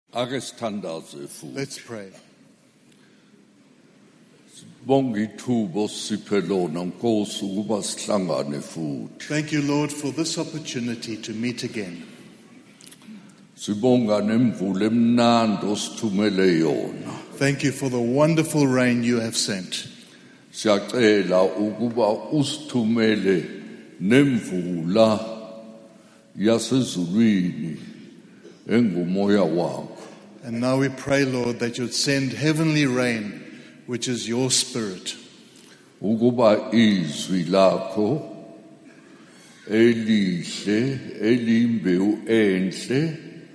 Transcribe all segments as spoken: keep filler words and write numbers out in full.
Let's pray. Thank you, Lord, for this opportunity to meet again. Thank you for the wonderful rain you have sent. And now we pray, Lord, that you'd send heavenly rain, which is your spirit. Ukuba izwi lakho elihle elimbewu enhle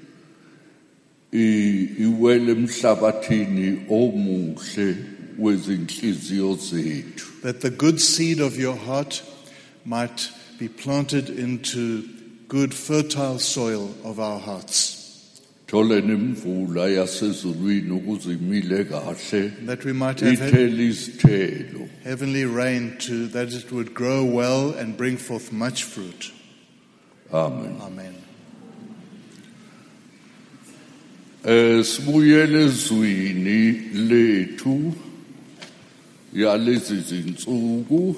iwele emhlabathini omuhle wezinhliziyo zethu. That the good seed of your heart might be planted into good fertile soil of our hearts. Thole nemvula yasezulwini ukuze imile kahle that we might have ithele izithelo. Heavenly rain to that it would grow well and bring forth much fruit. Amen. Amen. Esibuyele ezwini lethu yalezi zinsuku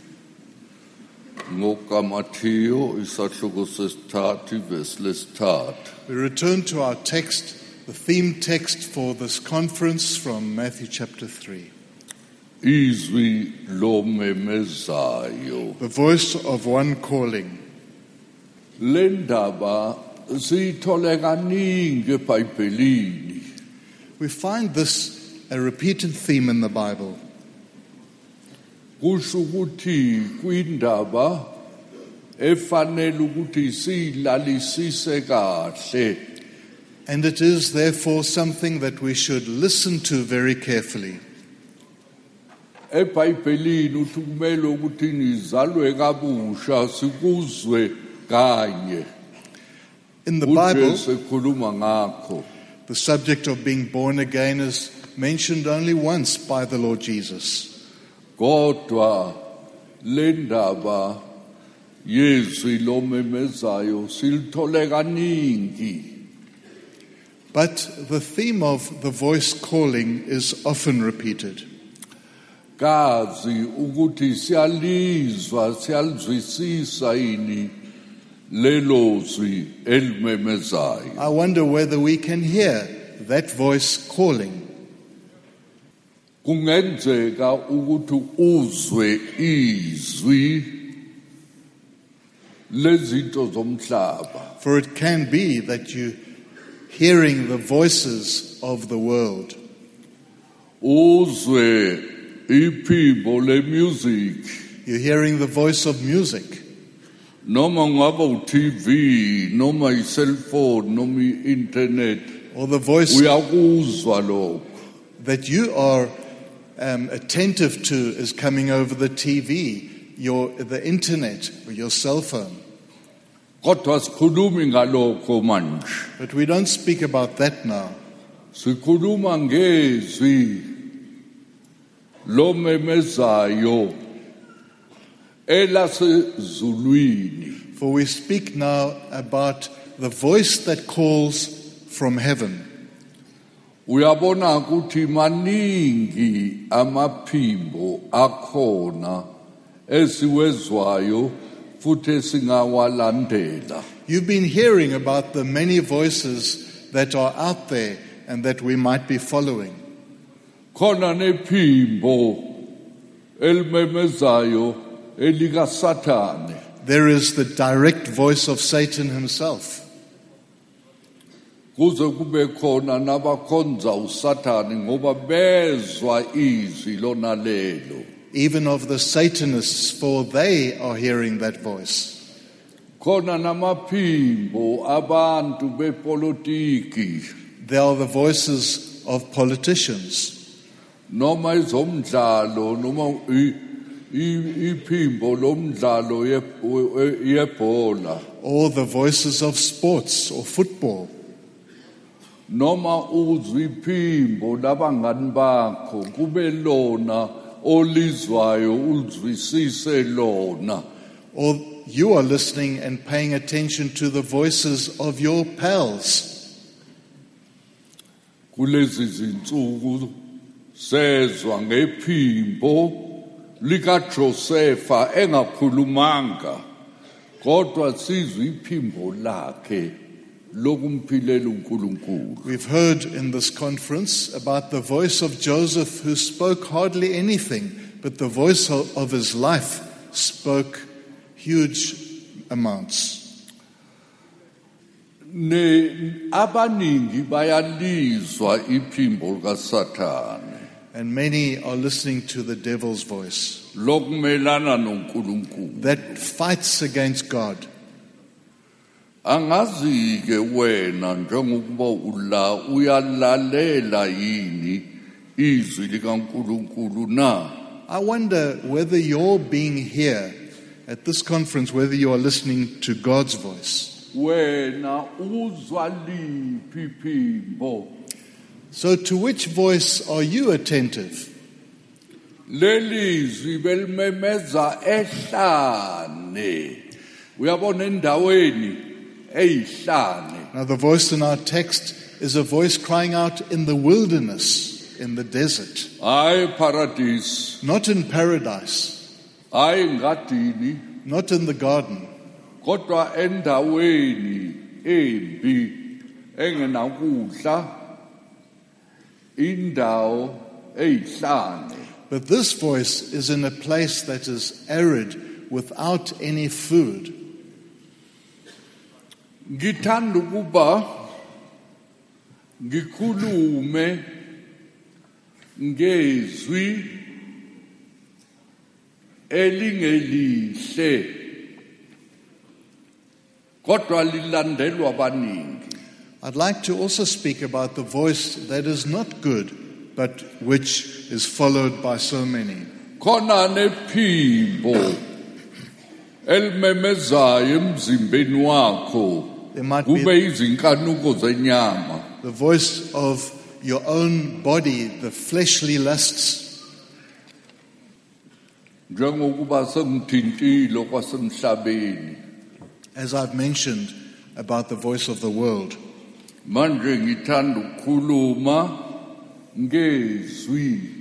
ngokaMatthew isahluko sesithathu verse lesithathu. We return to our text, the theme text for this conference from Matthew chapter three. Izwi lomemezayo. The voice of one calling. Le ndaba siyithole kaningi eBhayibhelini. We find this a repeated theme in the Bible. Kusho ukuthi kwindaba efanele ukuthi silalisise kahle. And it is therefore something that we should listen to very carefully. eBhayibhelini uthi kumele ukuthi nizalwe kabusha sikuzwe kanye. In the Bible, sekhuluma ngakho. The subject of being born again is mentioned only once by the Lord Jesus. Kodwa le ndaba yezwi lomemezayo silithole kaningi. But the theme of the voice calling is often repeated. Kazi ukuthi siyalizwa siyalizwisisa yini lelo zwi elimemezayo. I wonder whether we can hear that voice calling. Kungenzeka ukuthi uzwe izwi lezinto zomhlaba. For it can be that you hearing the voices of the world. Uzwe iphimbo le music. You're hearing the voice of music. Noma ngaba u-T V, noma i-cellphone, noma i-internet. Or the voice uyakuzwa lokho. That you are um, attentive to is coming over the T V, your the internet, or your cell phone. Kodwa sikhulumi ngalokho manje. But we don't speak about that now. Sikhuluma ngezwi lomemezayo elasezulwini. For we speak now about the voice that calls from heaven. Uyabona ukuthi maningi amaphimbo akhona esiwezwayo futhi singawalandela. You've been hearing about the many voices that are out there and that we might be following. Khona nephimbo elimemezayo elika Sathane. There is the direct voice of Satan himself. Kuze kube khona nabakhonza uSathane ngoba bezwa izwi lona lelo. Even of the Satanists, for they are hearing that voice. Khona namaphimbo abantu bepolitiki. They are the voices of politicians. Noma izomdlalo noma iphimbo lomdlalo yebhola. Or the voices of sports or football. Noma uzwi iphimbo labangani bakho kube lona olizwayo ulizwisise lona. Or you are listening and paying attention to the voices of your pals. kulezi zinsuku sezwa ngephimbo likaJosefa engakhulumanga kodwa sizwe iphimbo lakhe lokumphilela uNkulunkulu. We've heard in this conference about the voice of Joseph, who spoke hardly anything, but the voice of, of his life spoke huge amounts. Ne abaningi bayalizwa iphimbo likaSathane And many are listening to the devil's voice lokumelana noNkulunkulu. that fights against God. Angazi ke wena njengokuba ula uyalalela yini izwi likaNkulunkulu na? I wonder whether you're being here at this conference, whether you are listening to God's voice. Wena uzwa liphi iphimbo? So to which voice are you attentive? Lelizwi belimemeza ehlane. Uyabona endaweni eyihlane. Now the voice in our text is a voice crying out in the wilderness, in the desert, Hayi paradise, not in paradise, hayi ngadini, not in the garden, kodwa endaweni embi engenakudla, indawo eyihlane. but this voice is in a place that is arid, without any food. Ngithanda ukuba ngikhulume ngezwi elingelihle kodwa lilandelwa abaningi. I'd like to also speak about the voice that is not good, but which is followed by so many. Khona nephimbo elimemezayo emzimbeni wakho There might kube be izinkanuko zenyama. the voice of your own body, the fleshly lusts, Njengokuba sengithintile kwasemhlabeni. as I've mentioned about the voice of the world. Manje ngithanda ukukhuluma ngezwi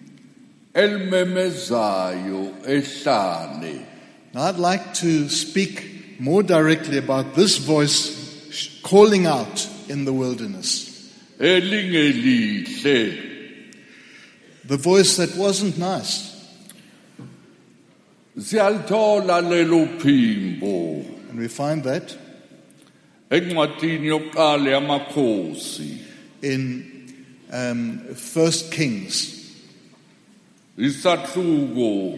elimemezayo ehlane. Now I'd like to speak more directly about this voice calling out in the wilderness. Elingelihle. The voice that wasn't nice. Siyalithola lelo phimbo And we find that encwadini yokuqala yamakhosi. in um, First Kings, Isahluko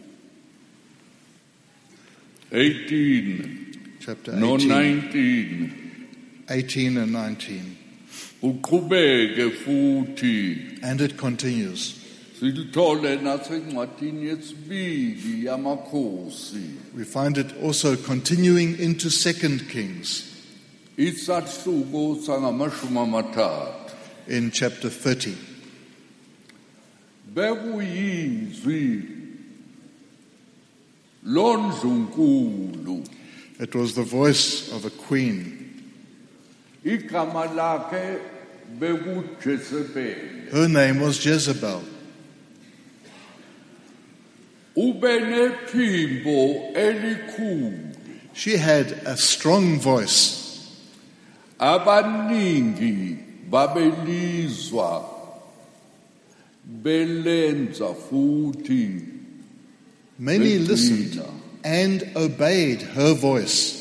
eighteen chapter no eighteen, nineteen. eighteen and nineteen. Uqhubeke futhi And it continues. silithole nasencwadini yesibili yamakhosi. We find it also continuing into Second Kings Isahluko sangamashumi amathathu. in chapter thirty. Bekuyizwi londlunkulu. It was the voice of a queen. Igama lakhe bekuJezebeli. Her name was Jezebel. Ube nephimbo elikhulu. She had a strong voice. Abaningi babelizwa belenza futhi. Many Begcina. listened and obeyed her voice.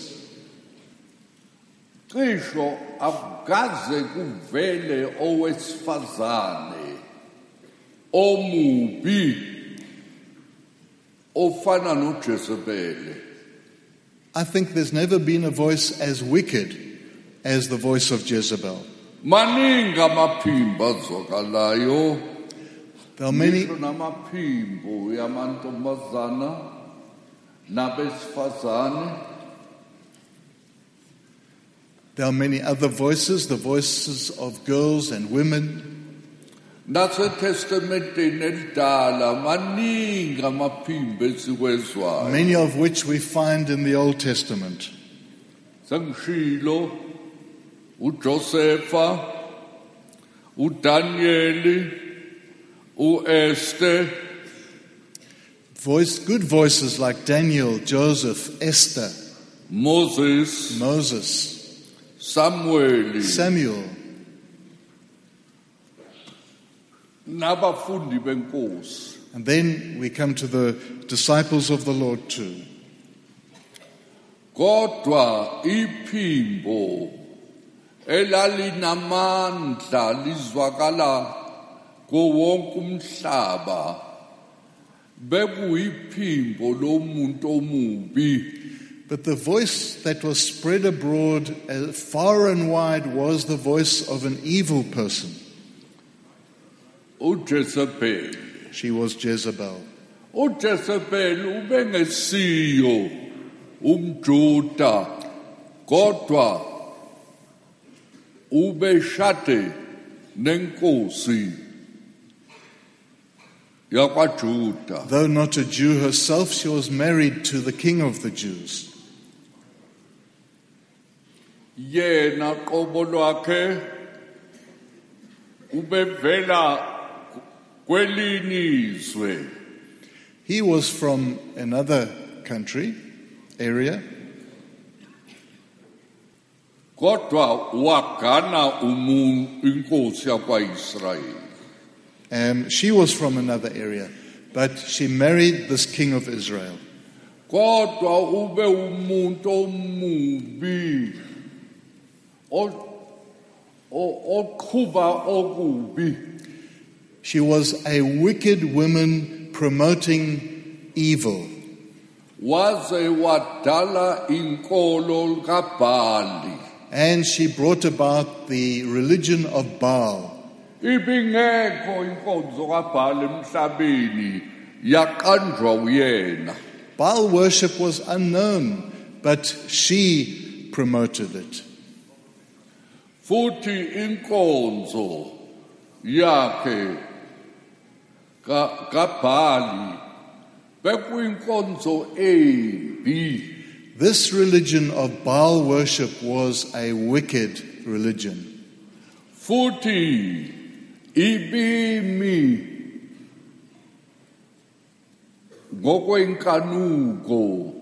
Cisho akukaze kuvele owesifazane omubi ofana noJezebeli. I think there's never been a voice as wicked as the voice of Jezebel. Maningi amaphimbo azwakalayo. There are many, Ngisho namaphimbo yamantombazana nabesifazane. there are many other voices, the voices of girls and women. NaseTestamenteni elidala maningi amaphimbo esikwezwayo. Many of which we find in the Old Testament. Sengishilo uJosefa, uDaniel, uEsther, Voice, good voices like Daniel, Joseph, Esther, Moses, Moses, Samuel, Samuel, nabafundi benkosi. and then we come to the disciples of the Lord too. Kodwa iphimbo elalinamandla lizwakala kuwonke umhlaba bekuyiphimbo lomuntu omubi. But the voice that was spread abroad uh, far and wide was the voice of an evil person. uJezebel She was Jezebel. uJezebel ubengesiyo umJuda kodwa ubeshade nenkosi yakwaJuda. Though not a Jew herself, she was married to the king of the Jews. Yena qobo lwakhe ubevela kwelinye izwe. He was from another country, area, Kodwa wagana umuntu inkosi yakwaIsrayeli. Um, she was from another area, but she married this king of Israel. Kodwa ube umuntu omubi o- o- oqhuba okubi. She was a wicked woman promoting evil. Waze wadala inkolo kaBhali. And she brought about the religion of Baal. Ibingekho inkonzo kaBhali emhlabeni yaqanjwa uyena. Baal worship was unknown, but she promoted it. Futhi inkonzo yakhe ka kaBhali bekuyinkonzo embi. This religion of Baal worship was a wicked religion. Futhi ibimi ngokwenkanuko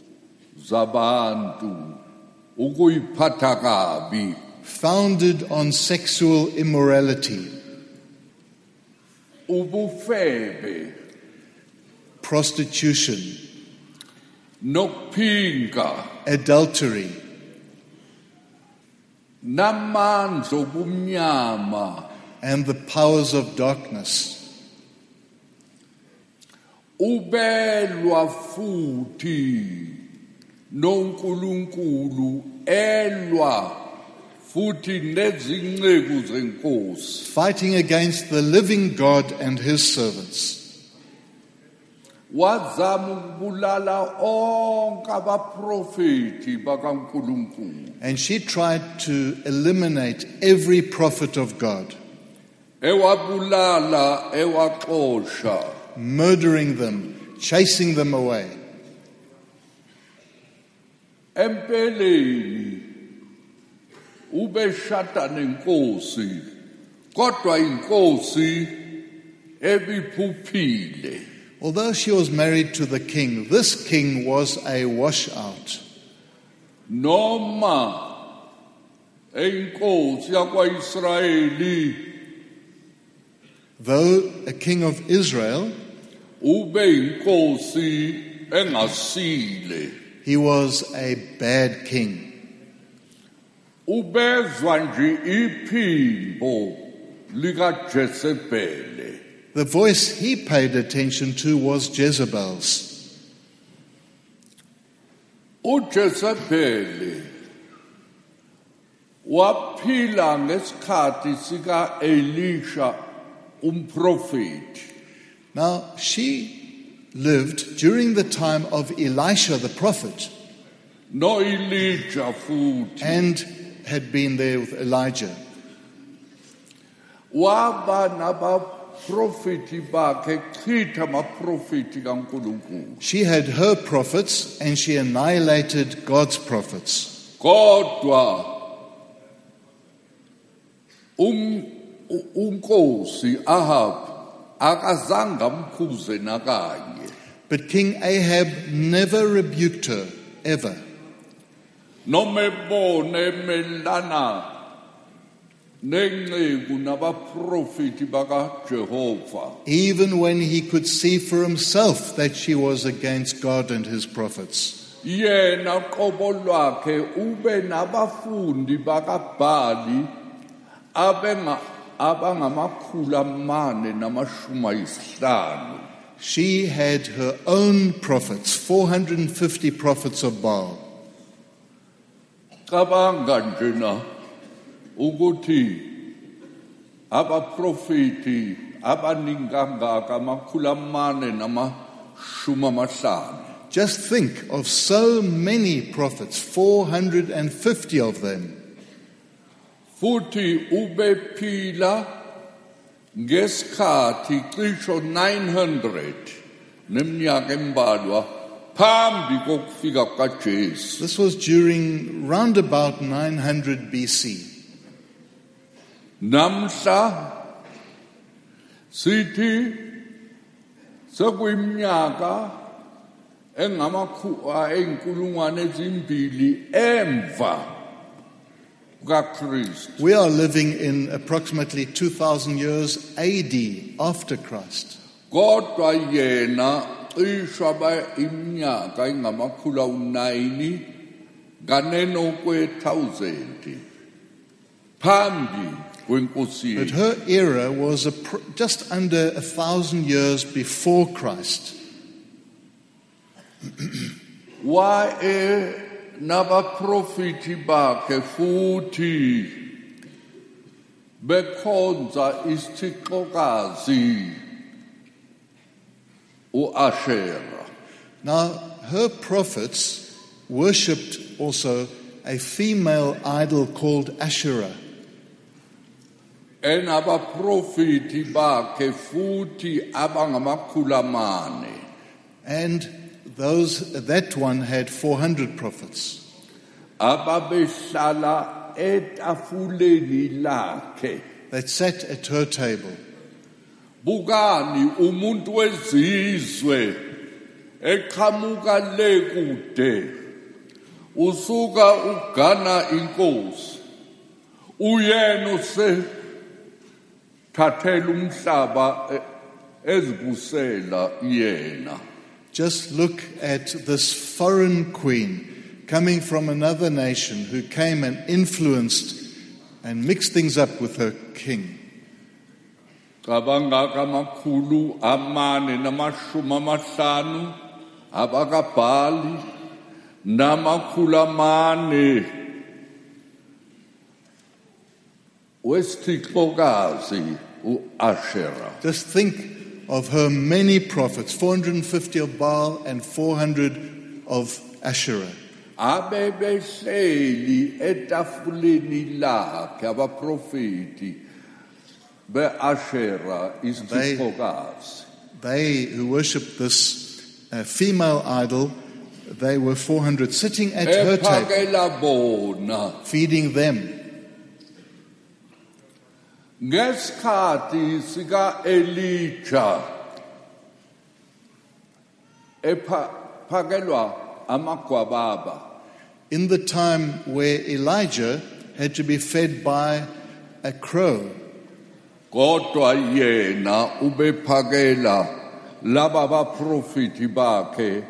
zabantu ukuyiphatha kabi. Founded on sexual immorality, Ubufebe prostitution, nokuphinga adultery, namandla obumnyama and the powers of darkness. ubelwa futhi noNkulunkulu elwa futhi nezinceku zenkosi. Fighting against the living God and his servants. Wazama ukubulala onke abaprofeti bakaNkulunkulu. And she tried to eliminate every prophet of God, Ewabulala, ewaxosha. murdering them, chasing them away. Empeleni ubeshada nenkosi kodwa inkosi ebiphuphile. Although she was married to the king, this king was a washout. Noma inkosi yakwaIsrayeli Though a king of Israel, ube inkosi engasile. he was a bad king. Ubezwa nje iphimbo likaJezebel. The voice he paid attention to was Jezebel's. uJezebel waphila ngesikhathi sika Elisha umprofeti. Now, she lived during the time of Elisha the prophet No Elijah futhi. and had been there with Elijah. Waba nabaprofeti bakhe chitha amaprofeti kaNkulunkulu. She had her prophets and she annihilated God's prophets. Kodwa um u- unkosi Ahab akazange amkhuze nakanye. But King Ahab never rebuked her, ever. Noma ebone emelana nenceku nabaprofeti bakaJehova. Even when he could see for himself that she was against God and his prophets. Yena qobo lwakhe ube nabafundi bakaBhali abenga abangamakhulu amane namashumi ayisihlanu. She had her own prophets, four hundred fifty prophets of Baal. Cabanga njena ukuthi abaprofeti abaningi kangaka amakhulu amane namashumi amahlanu. Just think of so many prophets, four hundred fifty of them. Futhi ubephila ngesikhathi cisho nine hundred neminyaka embalwa phambi kokufika kukaJesu. This was during round about nine hundred B C. Namhla sithi sekuyiminyaka engamakhulu ayinkulungwane ezimbili emva kukaKristu. We are living in approximately two thousand years A D after Christ. Kodwa yena cisho aba iminyaka engamakhulu awu-nine kaneno kwe-thousand phambi kwenkosi But yethu. her era was a pr- just under a thousand years before Christ. Wae nabaprofeti bakhe futhi bekhonza isithixokazi uAshera. Now, her prophets worshipped also a female idol called Asherah. Enabaprofeti bakhe futhi abangamakhulu amane. And those that one had four hundred prophets. Ababehlala etafuleni lakhe. That sat at her table. Bukani umuntu wezizwe eqhamuka le kude usuka ugana inkosi uyena use thathela umhlaba e- ezibusela yena. Just look at this foreign queen coming from another nation who came and influenced and mixed things up with her king. Cabanga kamakhulu amane namashumi amahlanu abakaBhali namakhulu amane wesithixokazi uAshera. Just think of her many prophets, four hundred fifty of Baal and four hundred of Asherah. Abebehleli etafuleni lakhe abaprofeti beAshera isithixokazi. They who worshipped this uh, female idol, they were four hundred sitting at her table, Ephakela bona feeding them. ngesikhathi sika Elijah ephakelwa amagwababa. In the time where Elijah had to be fed by a crow, Kodwa yena ubephakela laba baprofeti bakhe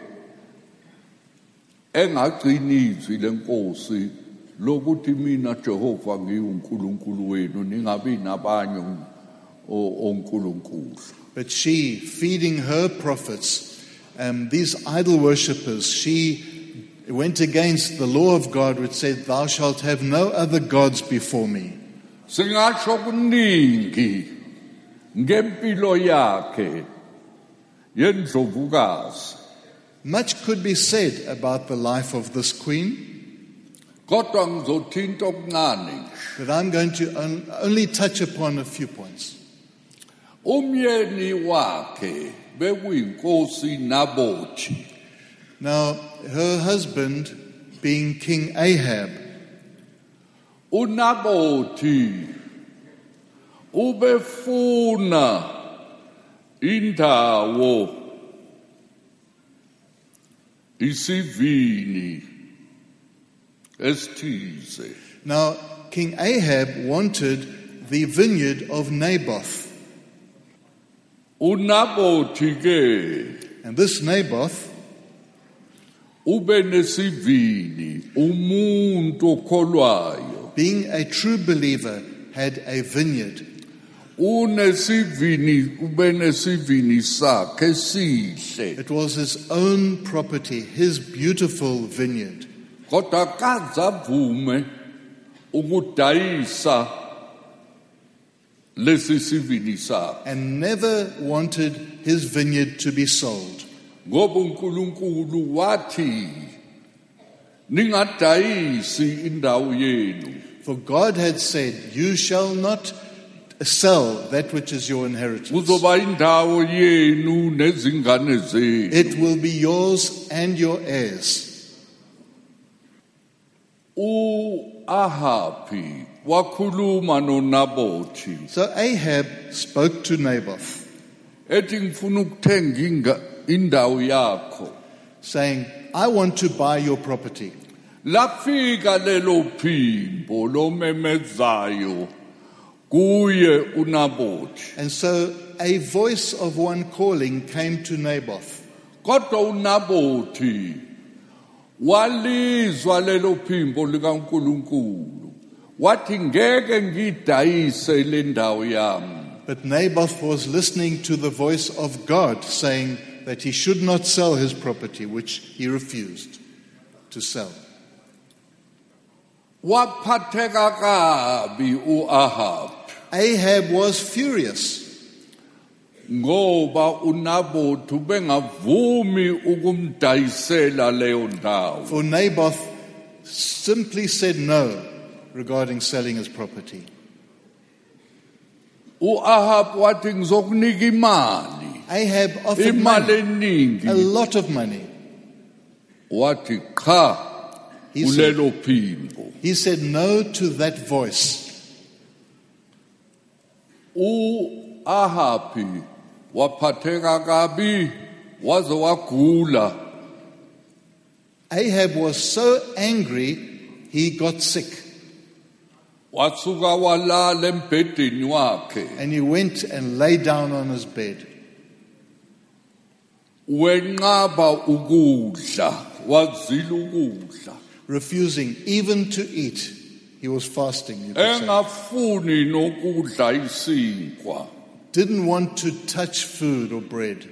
engagcinizwi lenkosi lokuthi mina Jehova ngiuNkulunkulu wenu ningabi nabanye o- onkulunkulu. but she, feeding her prophets, um, these idol worshippers, she went against the law of God, which said, "Thou shalt have no other gods before me." Singasho kuningi ngempilo yakhe yendlovukazi. Much could be said about the life of this queen, Kodwa ngizothinta okuncane. but I'm going to on- only touch upon a few points. Umyeni wakhe bekuyinkosi Nabothi. Now, her husband, being King Ahab, uNabothi ubefuna indawo isivini esithize. Now, King Ahab wanted the vineyard of Naboth. uNabothi ke And this Naboth ube nesivini umuntu okholwayo being a true believer, had a vineyard. unesivini ube nesivini sakhe esihle It was his own property, his beautiful vineyard. kodwa kazavume ukudayisa lesi sivini sakhe And never wanted his vineyard to be sold. ngoba uNkulunkulu wathi ningadayisi indawo yenu. For God had said, "You shall not sell that which is your inheritance. Kuzoba indawo yenu nezingane zenu. It will be yours and your heirs." U-Ahabi wakhuluma noNabothi So Ahab spoke to Naboth, ethi ngifuna ukuthenga inga- indawo yakho. saying, "I want to buy your property." Lafika lelo phimbo lomemezayo kuye uNabothi. And so a voice of one calling came to Naboth. Kodwa uNabothi walizwa lelo phimbo likaNkulunkulu. Wathi ngeke ngidayise le ndawo yami. But Naboth was listening to the voice of God saying that he should not sell his property, which he refused to sell. Waphatheka kabi uAhab Ahab was furious ngoba uNabothi bengavumi ukumdayisela leyo ndawo. for Naboth simply said no regarding selling his property. uAhab wathi ngizokunika imali, Ahab offered imali money, a eningi. lot of money. Wathi cha He said, kulelo phimbo. he said no to that voice. uAhabi waphatheka kabi waze wagula. Ahab was so angry, he got sick. Wasuka walala embhedeni wakhe. And he went and lay down on his bed. Wenqaba ukudla, wazila ukudla. Refusing even to eat. He was fasting, you could say. Engafuni nokudla isinkwa. Didn't want to touch food or bread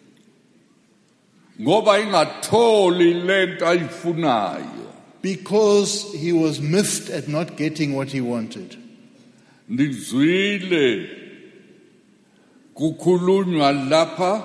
Ngoba ingatholi lento ayifunayo. because he was miffed at not getting what he wanted. Ndizwile kukhulunywa lapha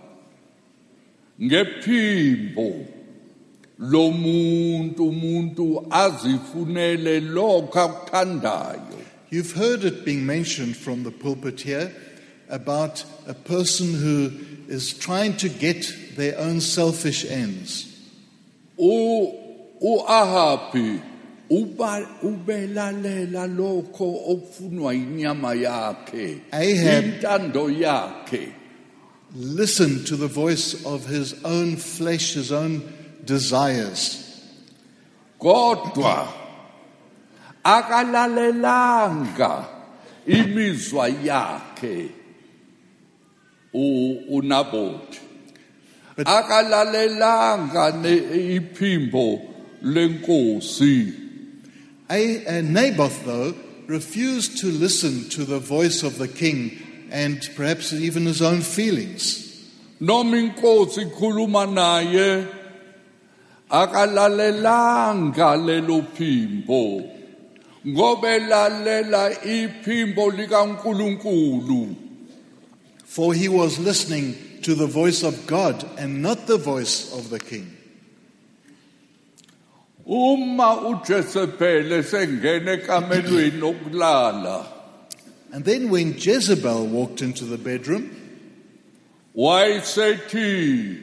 ngephimbo lomuntu umuntu azifunele lokho akuthandayo. You've heard it being mentioned from the pulpit here about a person who is trying to get their own selfish ends. U uAhabi uba ubelalela lokho okufunwa inyama yakhe, Ahab intando yakhe. listened to the voice of his own flesh, his own desires. Kodwa akalalelanga imizwa yakhe u uNabothi. But- Akalalelanga ne iphimbo lenkosi. A- uh, Naboth, though, refused to listen to the voice of the king and perhaps even his own feelings. Noma inkosi ikhuluma naye akalalelanga lelo phimbo ngoba elalela iphimbo likaNkulunkulu. For he was listening to the voice of God and not the voice of the king. Uma uJezebel sengena ekamelweni lokulala, And then when Jezebel walked into the bedroom, wayesethi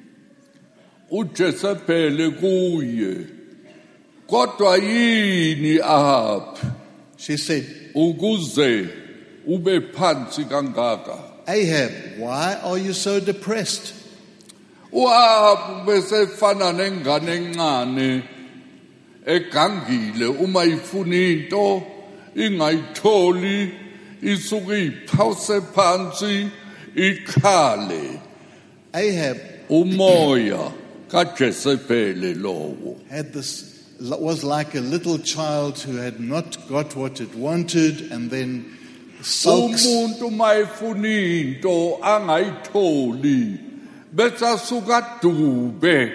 uJezebel kuye, kodwa yini Ahab she said, ukuze ube phansi kangaka. Ahab, why are you so depressed? Uahabu bese fana nengane encane egangile uma ifuna into ingayitholi isuke iphawuse phansi ikhale. Ahab Umoya kaJezebeli lowo. had this, was like a little child who had not got what it wanted and then sulks. Umuntu mayifuna into angayitholi bese asuka dube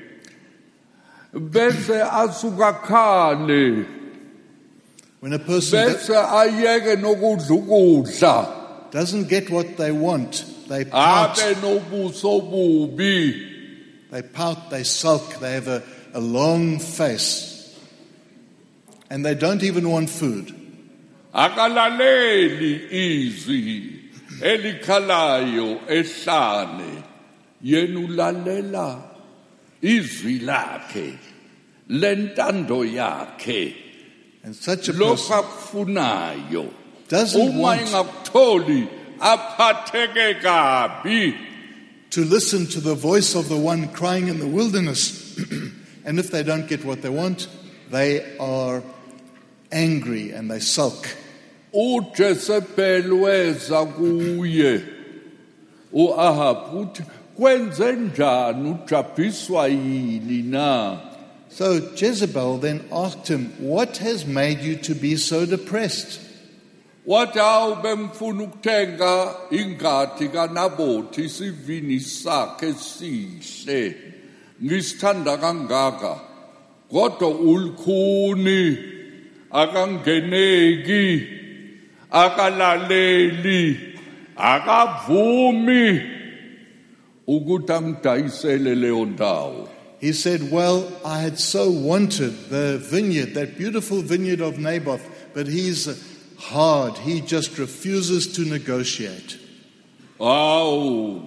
bese asuka khale When a person bese ayeke nokudla ukudla doesn't get what they want, they pout, abe nobuso bubi. they pout, they sulk, they have a, a long face, and they don't even want food. Akalaleli izwi elikhalayo ehlane yena ulalela izwi lakhe lentando yakhe And such a person lokhakufunayo doesn't uma want ingakutholi aphatheke kabi. to listen to the voice of the one crying in the wilderness. And if they don't get what they want, they are angry and they sulk. uJezebeli weza kuye uAhabu uthi kwenze njani ujabhiswa yini na. So Jezebel then asked him, what has made you to be so depressed? Wathi awu bengifuna ukuthenga ingadi kaNabothi isivini sakhe esihle ngisithanda kangaka kodwa ulikhuni akangeneki akalaleli akavumi ukuthi angidayisele leyo ndawo. He said, well, I had so wanted the vineyard, that beautiful vineyard of Naboth, but he's hard. He just refuses to negotiate. Awu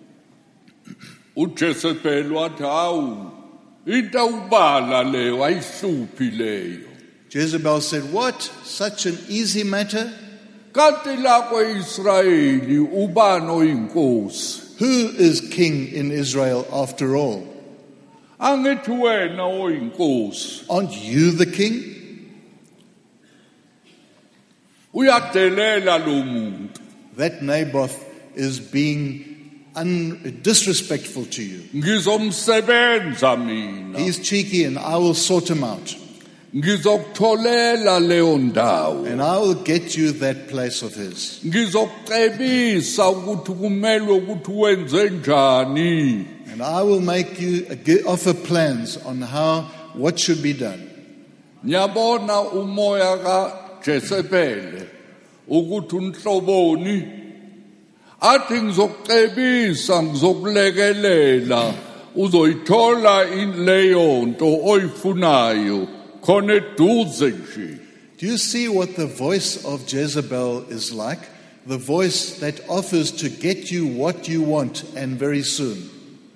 uJezebeli wathi awu into ubala leyo ayihluphi leyo. Jezebel said, what? Such an easy matter? Kanti lakho Israyeli ubani oyinkosi? Who is king in Israel after all? Angithi wena oyinkosi. Aren't you the king? Uyadelela lo muntu. That Naboth is being un- disrespectful to you. Ngizomsebenza mina. He's cheeky and I will sort him out. Ngizokutholela leyo ndawo. And I will get you that place of his. Ngizokucebisa ukuthi kumele ukuthi wenze njani. And I will make you uh, gi- offer plans on how, what should be done. Nyabona umoya kaJezebeli ukuthi unhloboni athi ngizokucebisa ngizokulekelela uzoyithola leyo nto oyifunayo khona eduze nje. Do you see what the voice of Jezebel is like? The voice that offers to get you what you want and very soon.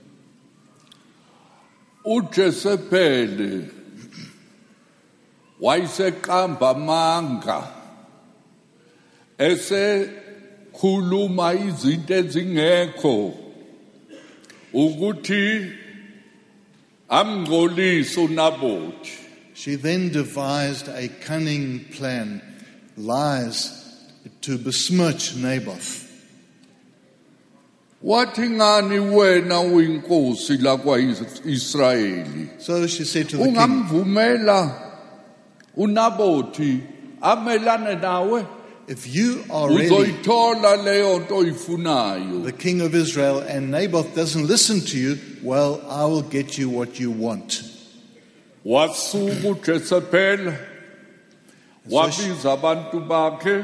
uJezebeli wayeseqamba amanga ese khuluma izinto ezingekho ukuthi amngcolise uNabothi. She then devised a cunning plan, lies to besmirch Naboth. Wathi ngani wena uyinkosi lakwa-Israyeli So she said to the king, ungamvumela uNabothi amelane nawe if you are really uzoyithola leyo nto oyifunayo. the king of Israel and Naboth doesn't listen to you, well, I will get you what you want. Wasuka uJezebeli wabiza abantu bakhe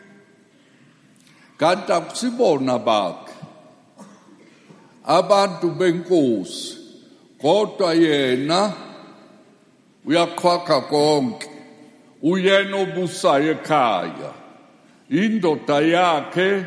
kanti akusibona bakhe abantu benkosi kodwa yena uyaqhwakha konke uyena obusayo ekhaya indoda yakhe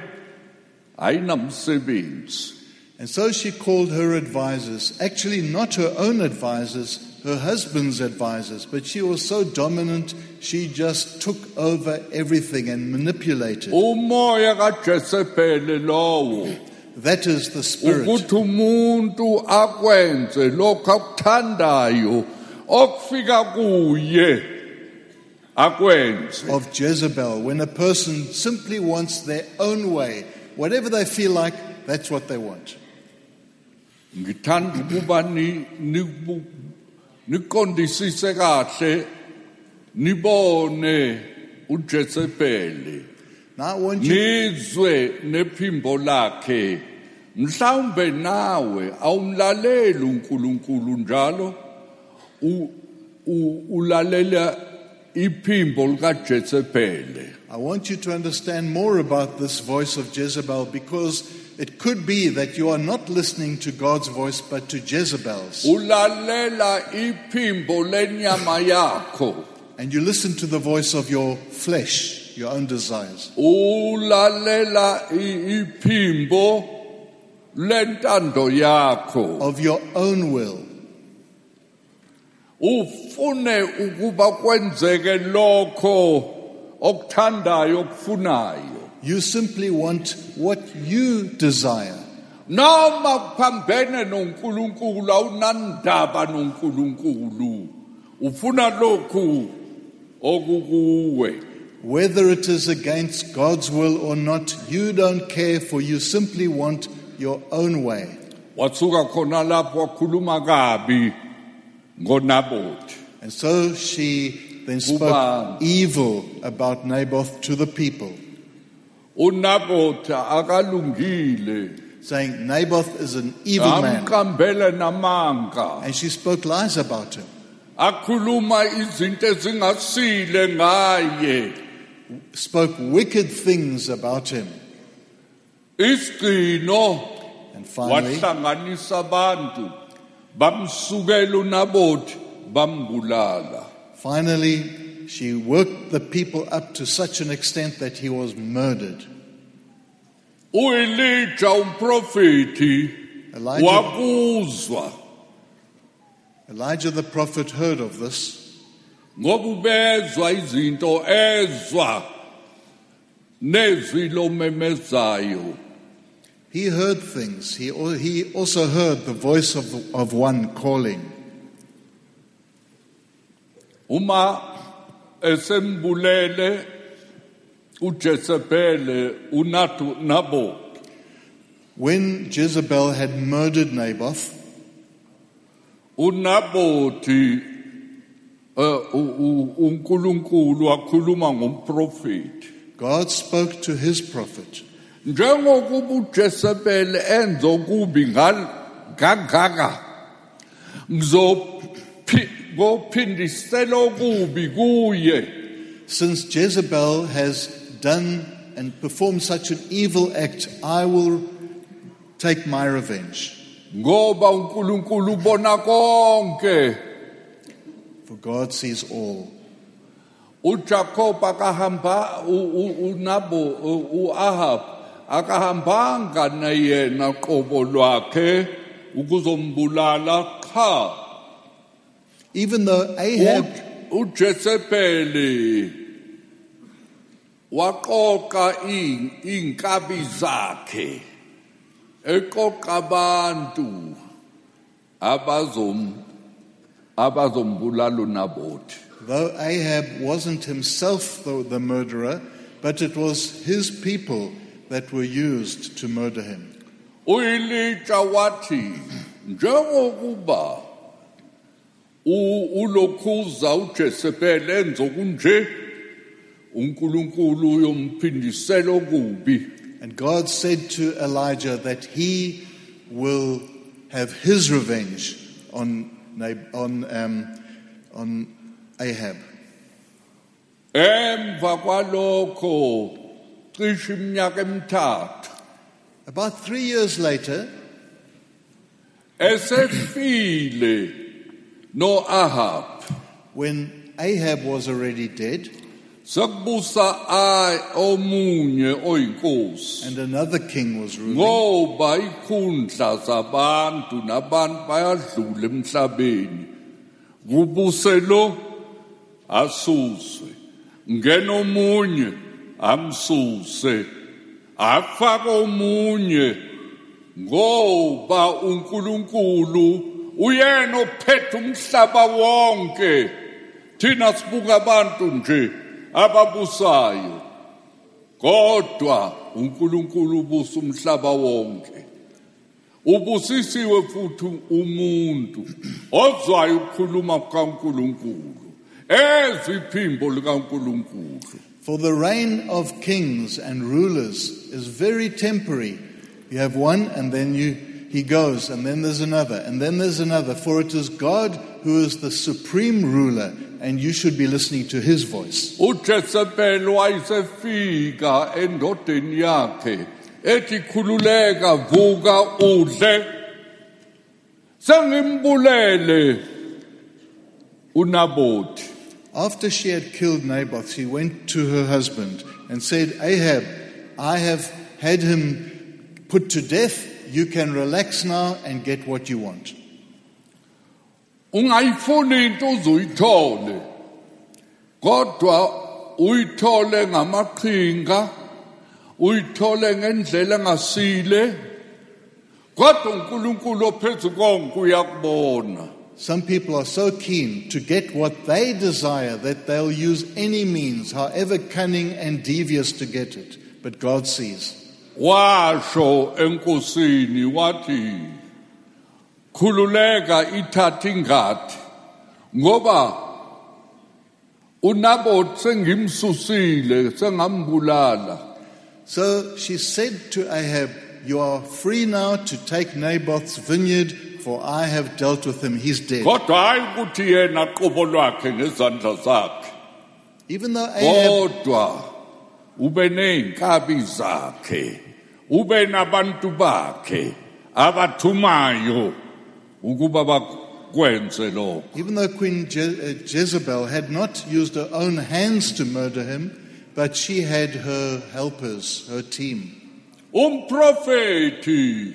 ayinamsebenzi. And so she called her advisors, actually not her own advisors, her husband's advisors, but she was so dominant, she just took over everything and manipulated. Umoya kaJezebeli lowo That is the spirit ukuthi umuntu akwenze lokho akuthandayo okufika kuye akwenze. of Jezebel, when a person simply wants their own way. Whatever they feel like, that's what they want. Ngithanda ukuba ni niqondisise kahle nibone uJezebeli Now I want you, nizwe nephimbo lakhe mhlawumbe nawe awumlaleli uNkulunkulu njalo u- u- ulalela iphimbo likaJezebeli. I want you to understand more about this voice of Jezebel, because it could be that you are not listening to God's voice but to Jezebel's. Ulalela iphimbo lenyama yakho. And you listen to the voice of your flesh, your own desires. Ulalela i- iphimbo lentando yakho. Of your own will. Ufune ukuba kwenzeke lokho okuthandayo okufunayo. You simply want what you desire. Noma kuphambene noNkulunkulu awunandaba noNkulunkulu. Ufuna lokhu okukuwe. Whether it is against God's will or not, you don't care, for you simply want your own way. Watsuka khona lapho wakhuluma kabi ngoNabothi. And so she then spoke Ubani. evil about Naboth to the people, uNabothi akalungile. saying Naboth is an evil man. Amqambele namanga. And she spoke lies about him, Akhuluma izinto ezingasile ngaye. spoke wicked things about him. Isigcino And finally, wahlanganisa abantu bamsukela uNabothi bambulala. finally, she worked the people up to such an extent that he was murdered. uElijah umprofeti Elijah, wakuzwa Elijah the prophet heard of this, ngoba ubezwa izinto ezwa nezwi lomemezayo. he heard things. He, al- he also heard the voice of, the, of one calling. Uma esembulele uJezebeli unatu nabo When Jezebel had murdered Naboth, uNabothi uh, u- u- uNkulunkulu wakhuluma ngomprofeti. God spoke to his prophet. Njengokuba uJezebeli enza okubi ngal- kangaka ngizophi- ngophindisela okubi kuye. Since Jezebel has done and performed such an evil act, I will take my revenge. Ngoba uNkulunkulu ubona konke. For God sees all. uJacob akahamba u- u- uNabo u- uAhab akahambanga nayena qobo lwakhe ukuzombulala cha. Even though Ahab, U- uJezebeli waqoqa i- inkabi zakhe eqoqa abantu abazom abazombulala uNabothi. though Ahab wasn't himself the, the murderer, but it was his people that were used to murder him. uElijah wathi njengokuba u- ulokhuza uJezebeli enza kunje uNkulunkulu uyomphindisela okubi. And God said to Elijah that he will have his revenge on, Nab- on, um, on Ahab. Emva kwalokho cishe iminyaka emithathu About three years later, esefile noAhab when Ahab was already dead sekubusa ay omunye oyinkosi. and another king was ruling, Ngoba ikhundla zabantu nabantu bayadlula emhlabeni kubuselo asuswe ngena omunye amsuse afaka omunye ngoba uNkulunkulu uyena ophethe umhlaba wonke thina sibuka abantu nje ababusayo kodwa uNkulunkulu ubusa umhlaba wonke ubusisiwe futhi umuntu ozwayo ukukhuluma kaNkulunkulu eziphimbo likaNkulunkulu. For the reign of kings and rulers is very temporary. You have one and then you, he goes and then there's another and then there's another. For it is God who is the supreme ruler and you should be listening to his voice. uJezebeli wayesefika endodeni yakhe ethi khululeka vuka udle sengimbulele uNabothi. After she had killed Naboth, she went to her husband and said, Ahab, I have had him put to death. You can relax now and get what you want. Ungayifuni into uzuyithole kodwa uyithole ngamaqhinga uyithole ngendlela engasile kodwa uNkulunkulu ophethe konke uyakubona. Some people are so keen to get what they desire that they'll use any means, however cunning and devious, to get it. But God sees. Washo enkosini wathi khululeka ithatha ingadi ngoba uNabothi sengimsusile sengambulala. So she said to Ahab, you are free now to take Naboth's vineyard, for I have dealt with him, he's dead. Kodwa hayi ukuthi yena qobo lwakhe ngezandla zakhe. Even though Ahab, kodwa ube neinkabi zakhe ube nabantu bakhe abathumayo ukuba bakwenze lokho. even though Queen Je- uh, Jezebel had not used her own hands to murder him, but she had her helpers, her team. Umprofeti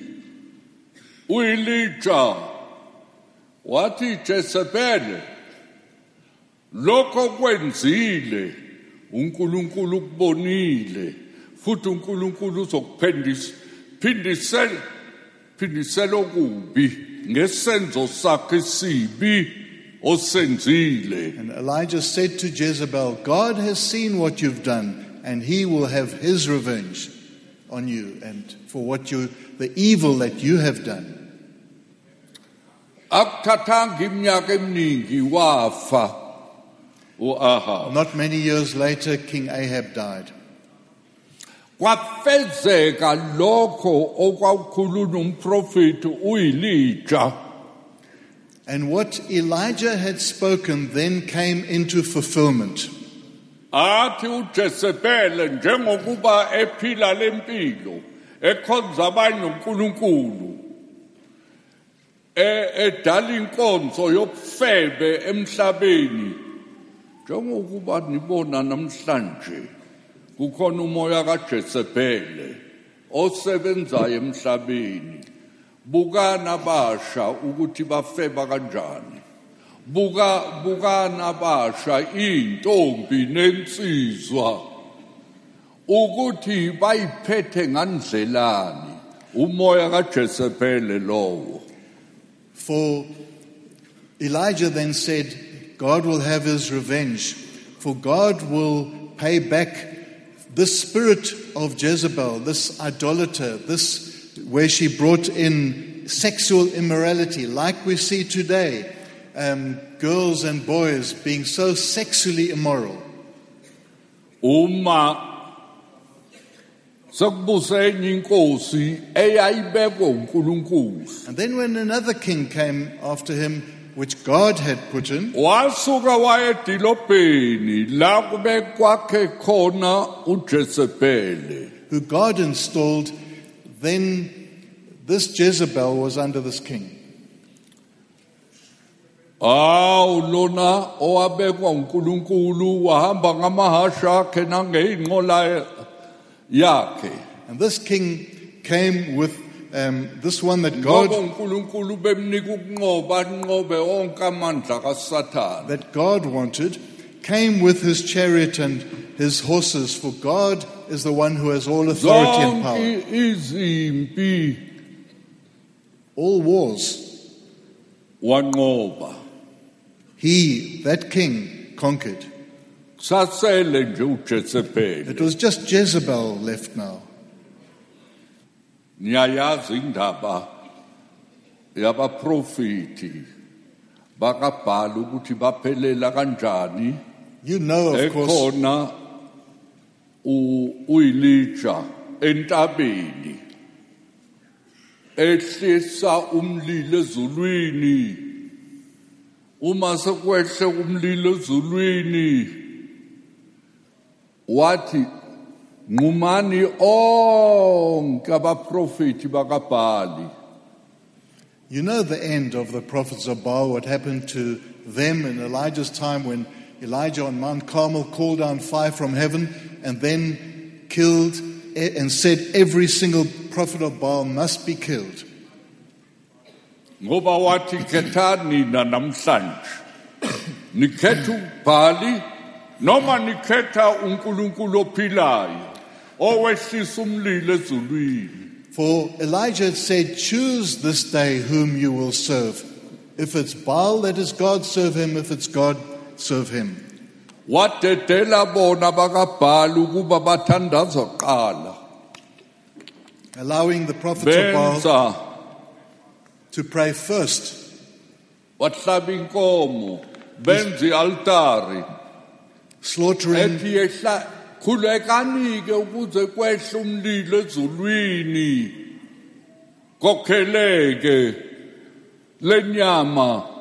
uElijah wathi Jezebel lokho kwenzile uNkulunkulu kubonile futhi uNkulunkulu uzokuphendisa phindisela phindisela okubi ngesenzo sakhe sibi osenzile. And Elijah said to Jezebel, God has seen what you've done, and he will have his revenge on you and for what you, the evil that you have done. Akuthathanga iminyaka eminingi wafa uAhab. Not many years later, King Ahab died. Kwafezeka lokho okwakukhulunywa umprofeti uElijah. And what Elijah had spoken then came into fulfillment. Athi uJezebel njengokuba ephila lempilo ekhonza abanye uNkulunkulu edala inkonzo yobufebe emhlabeni njengokuba nibona namhlanje kukhona umoya kaJezebel osebenzayo emhlabeni. Bukana basha ukuthi bafeba kanjani. Buka bukana basha intombi nensizwa ukuthi bayiphethe ngandlelani umoya kaJezebel lowo. For Elijah then said, God will have his revenge, for God will pay back this spirit of Jezebel, this idolater, this where she brought in sexual immorality, like we see today, um, girls and boys being so sexually immoral. Uma sakubuse inkosi eyayibekwe uNkulunkulu. And then when another king came after him, which God had put in, wasuka waya edilobheni la kube kwakhe khona uJezebel. who God installed, then this Jezebel was under this king. Aw lona owabekwa uNkulunkulu wahamba ngamahasha akhe nangeinqola yakhe. And this king came with um, this one that Ngoba God, uNkulunkulu bemnika ukunqoba anqobe onke amandla kaSathane. that God wanted came with his chariot and his horses, for God is the one who has all authority and power. Zonke izimpi All wars, wanqoba. he, that king, conquered. Sasele nje uJezebeli. It was just Jezebel left now. Niyayazi indaba yabaprofeti bakaBhala ukuthi baphelela kanjani. You know, of course, Ekhona u uElijah entabeni ehlisa umlilo ezulwini. Uma sekwehle umlilo ezulwini wathi ngumani onke abaprofeti bakaBhali. you know the end of the prophets of Baal, what happened to them in Elijah's time when Elijah on Mount Carmel called down fire from heaven and then killed and said every single prophet of Baal must be killed. Ngoba wathi khethani na namhlanje nikhetha uBhali noma nikhetha uNkulunkulu ophilayo owehlisa umlilo ezulwini. For Elijah had said, choose this day whom you will serve. If it's Baal, let his God serve him. If it's God, serve him. Wadedela bona bakaBhali ukuba bathandaza qala. Allowing the prophets of Baal Benza to pray first. wahlaba inkomo benza ialtari Slaughtering, ethi yehla khulekani ke ukuze kwehle umlilo ezulwini kokheleke lenyama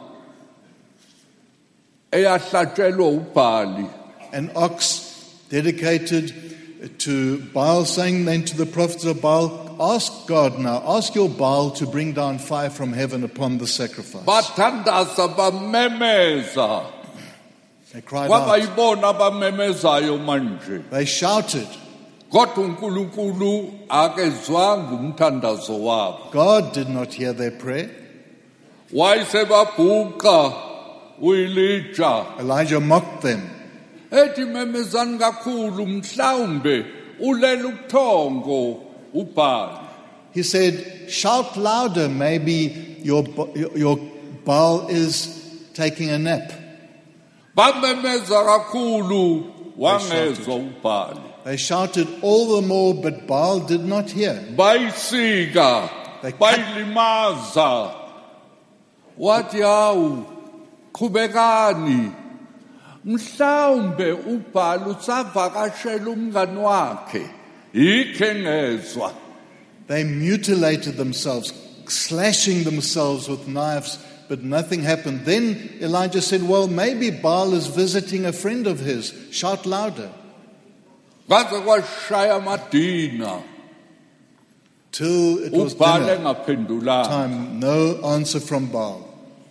eyahlatshelwa uBhali. an ox dedicated to Baal, saying then to the prophets of Baal, ask God now, ask your Baal to bring down fire from heaven upon the sacrifice. Bathandaza bamemeza They cried out. kwabayibona abamemezayo manje They shouted. kodwa uNkulunkulu akezwanga umthandazo wabo. God did not hear their prayer. Wayesebabhuqa uElijah Elijah mocked them. ethi memezani kakhulu mhlawumbe ulela ubuthongo uBhali. He said, shout louder, maybe your, your Baal is taking a nap. Bamemeza kakhulu wangezwa uBhali. They shouted all the more, but Baal did not hear. Bayisika They cut- bayilimaza wathi hawu qhubekani mhlawumbe uBhali usavakashela umngani wakhe yikho engezwa. They mutilated themselves, slashing themselves with knives, but nothing happened. Then Elijah said, well, maybe Baal is visiting a friend of his. Shout louder. Kwaze kwashaya amadina Till it was uBhali dinner engaphendulanga. time, no answer from Baal.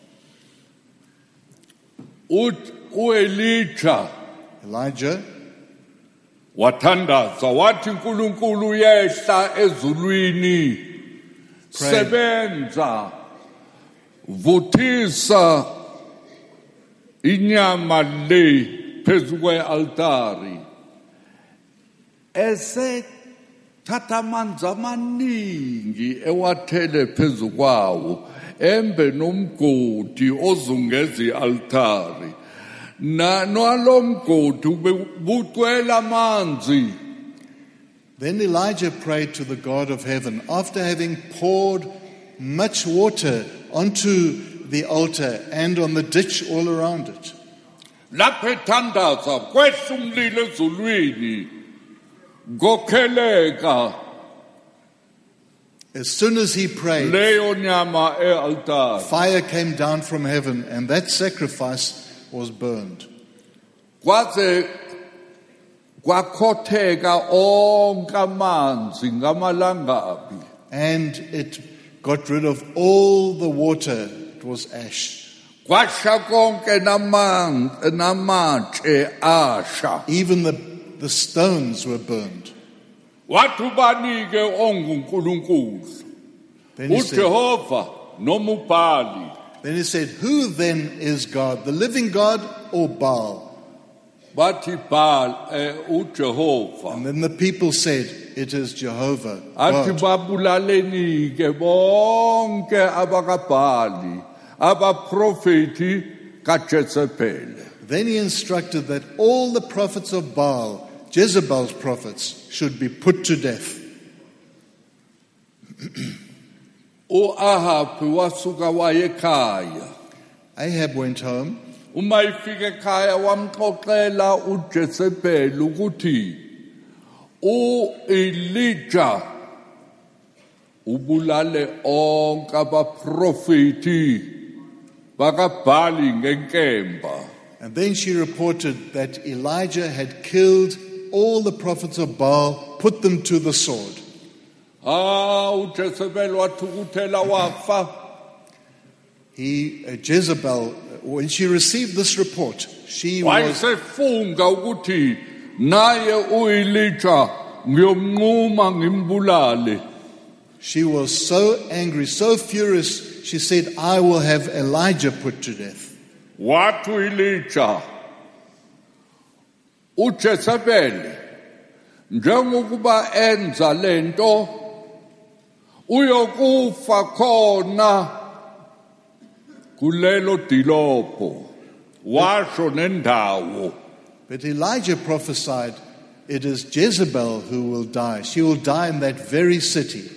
Uthi uElijah Elijah wathandaza wathi uNkulunkulu yehla ezulwini Pray. sebenza vuthisa inyama le phezu kwealtari ese thatha amanzi amaningi ewathele phezu kwawo embe nomgodi ozungeza ialtari na nalomgodi ubugcwele amanzi. Then Elijah prayed to the God of heaven after having poured much water onto the altar and on the ditch all around it. Lapho ethandaza kwehla umlilo ezulwini ngokheleka As soon as he prayed, leyo nyama ealtari. fire came down from heaven and that sacrifice was burned. Kwaze kwakhotheka onke amanzi ngamalangabi. And it got rid of all the water. It was ash. Kwasha konke naman- namatshe asha. Even the, the stones were burned. Wathi ubani ke onguNkulunkulu Then he said, uJehova noma uBhali. then he said, who then is God, the living God or Baal? Bathi Baal eh, uJehova. And then the people said, it is Jehovah, Athi God. babulaleni ke bonke abakaBhali abaprofeti kaJezebel. Then he instructed that all the prophets of Baal, Jezebel's prophets, should be put to death. uAhabi wasuka wayekhaya. Ahab went home. Uma ifike ekhaya wamxoxela uJezebel ukuthi uElijah ubulale onke abaprofeti bakaBhali ngenkemba. And then she reported that Elijah had killed all the prophets of Baal, put them to the sword. Ah, uJezebel wathukuthela wafa. He, uh, Jezebel, when she received this report, she was, Wayesefunga ukuthi naye uElijah ngiyomnquma ngimbulale. she was so angry, so furious, she said, I will have Elijah put to death. Wathi uElijah uJezebel njengokuba enza lento uyokufa khona kulelo dilopho washo nendawo. But Elijah prophesied, it is Jezebel who will die. She will die in that very city.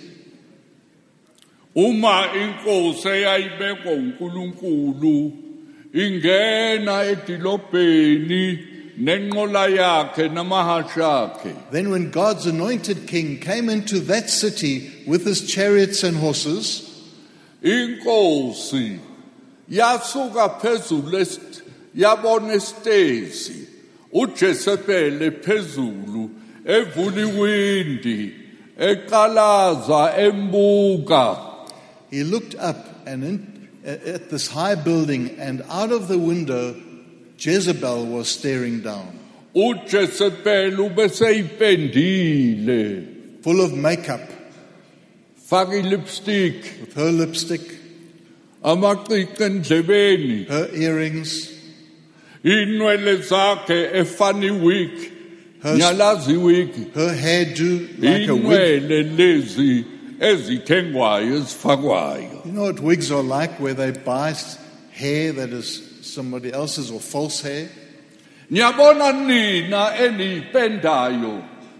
Uma inkosi eyayibekwa uNkulunkulu ingena edilobheni nenqola yakhe namahasha akhe. Then when God's anointed king came into that city with his chariots and horses, Inkosi yasuka phezulu est- yabona isitezi uJezebel phezulu evula iwindi eqalaza embuka. he looked up and in, at this high building, and out of the window, Jezebel was staring down, uJezebel ubeseyipendile full of makeup, faka lipstick with her lipstick, amacici endlebeni her earrings, inwele zakhe efana iwig her, nyalazi iwig her hairdo like a wig. inwele lezi ezithengwayo ezifakwayo. You know what wigs are like, where they buy hair that is somebody else's or false hair? Niyabona nina enipendayo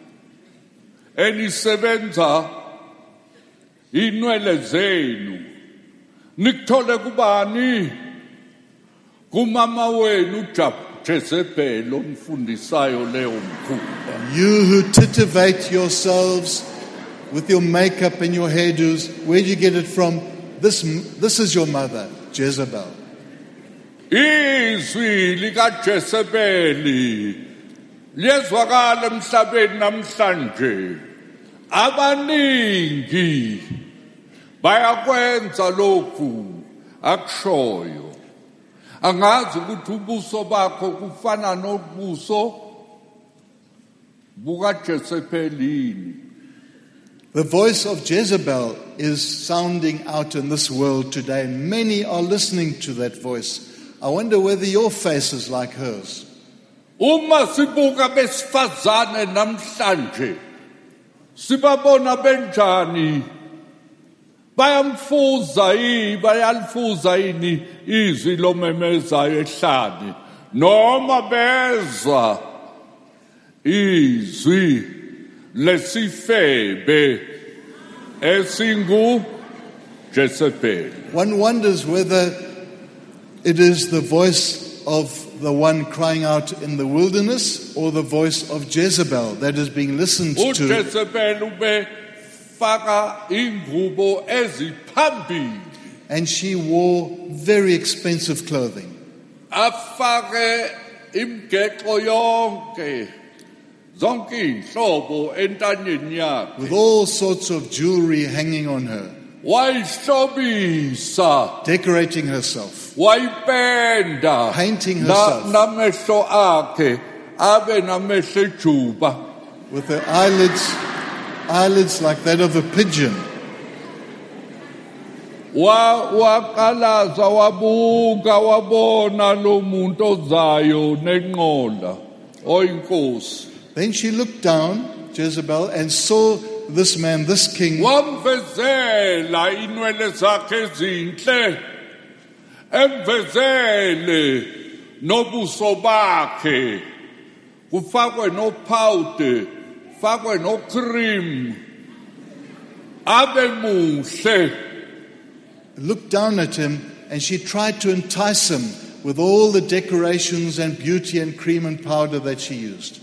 enisebenza inwele zenu nikthole kubani? Kumama wenu uJezebel omfundisayo leyo mkhuba. You who titivate yourselves with your makeup and your hairdos, where do you get it from? This, this is your mother, Jezebel. Izwi likaJezebeli liyezwakala emhlabeni namhlanje. Abaningi bayakwenza lokhu akushoyo. Angazi ukuthi ubuso bakho kufana nobuso bukaJezebelini. The voice of Jezebel is sounding out in this world today. Many are listening to that voice. I wonder whether your face is like hers. Uma sibuka besifazane namhlanje sibabona benjani? Bayamfuza yi bayalifuza yini izwi lomemezayo ehlane noma bezwa izwi lesifebe esingu Jezebel. One wonders whether it is the voice of the one crying out in the wilderness or the voice of Jezebel that is being listened to. uJezebel ube faka ingubo eziphambili And she wore very expensive clothing. afake imgexo yonke zonke inhlobo entanyeni yakhe With all sorts of jewelry hanging on her, wayihlobisa decorating herself, wayipenda Painting na- herself. namehlo akhe abe namehlo ejuba with her eyelids, eyelids like that of a pigeon. wa waqalaza wabuka wabona lo muntu ozayo nenqola oyinkosi. Then she looked down, Jezebel, and saw this man, this king, Wamvezela inwele zakhe ezinhle, emvezele nobuso bakhe, kufakwe no powder, fakwe no cream, abe muhle. looked down at him, and she tried to entice him with all the decorations and beauty and cream and powder that she used.